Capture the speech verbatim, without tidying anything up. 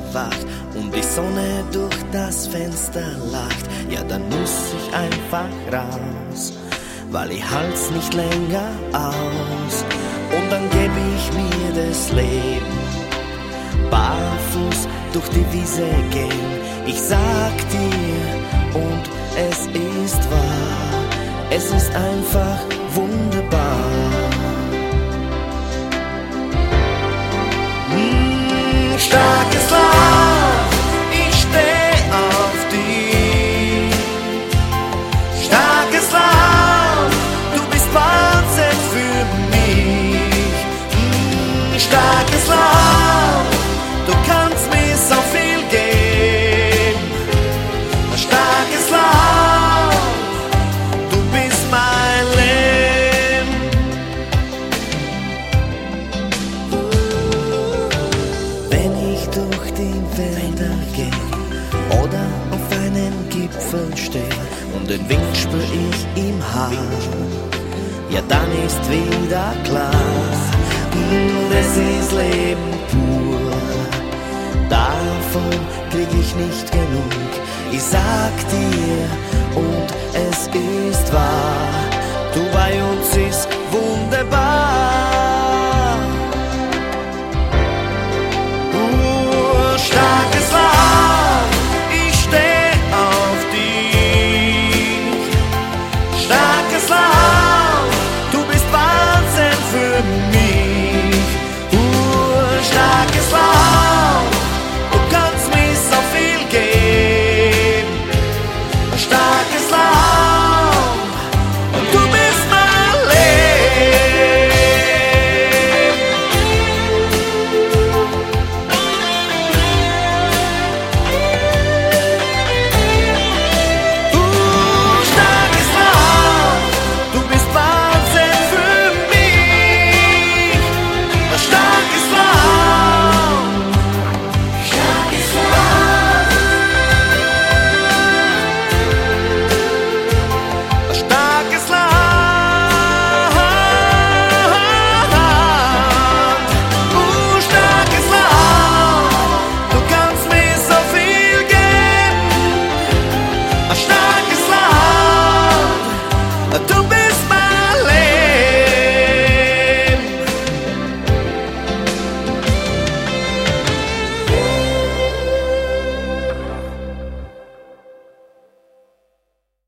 erwacht und die Sonne durch das Fenster lacht, ja dann muss ich einfach raus, weil ich halt's nicht länger aus. Und dann geb ich mir das Leben, barfuß durch die Wiese gehen. Ich sag dir, und es ist wahr, es ist einfach wunderbar. Mmh, starkes Love, ich steh auf dich. Starkes Love, du bist Wahnsinn für mich. Mmh, starkes Love, du kannst mir so viel geben. Starkes Love, du bist mein Leben. Wenn ich durch die Wälder gehe oder auf einem Gipfel stehe und den Wind spür ich im Haar, ja dann ist wieder klar, das ist Leben pur. Davon krieg ich nicht genug. Ich sag dir, und es ist wahr,